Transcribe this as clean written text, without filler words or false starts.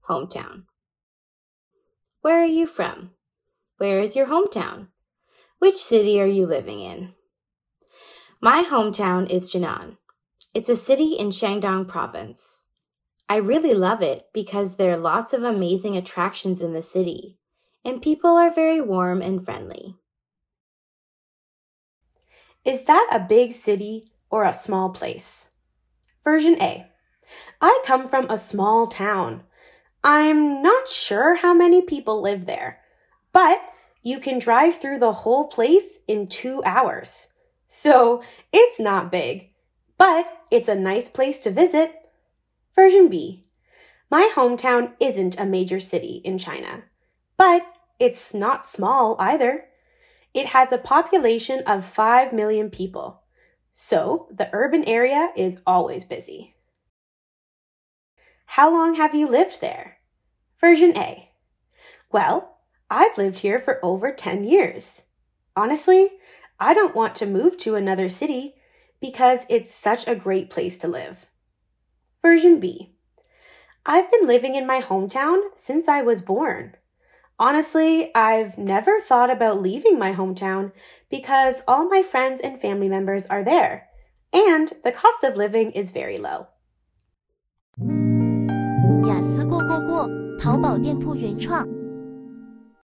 hometown. Where are you from? Where is your hometown? Which city are you living in? My hometown is Jinan. It's a city in Shandong province. I really love it because there are lots of amazing attractions in the city, and people are very warm and friendly. Is that a big city or a small place? Version A. I come from a small town. I'm not sure how many people live there, but you can drive through the whole place in 2 hours. So it's not big, but it's a nice place to visit. Version B. My hometown isn't a major city in China, but it's not small either. It has a population of 5 million people, so the urban area is always busy. How long have you lived there? Version A. Well, I've lived here for over 10 years. Honestly, I don't want to move to another city because it's such a great place to live. Version B. I've been living in my hometown since I was born. Honestly, I've never thought about leaving my hometown because all my friends and family members are there, and the cost of living is very low. 雅思过，淘宝店铺原创。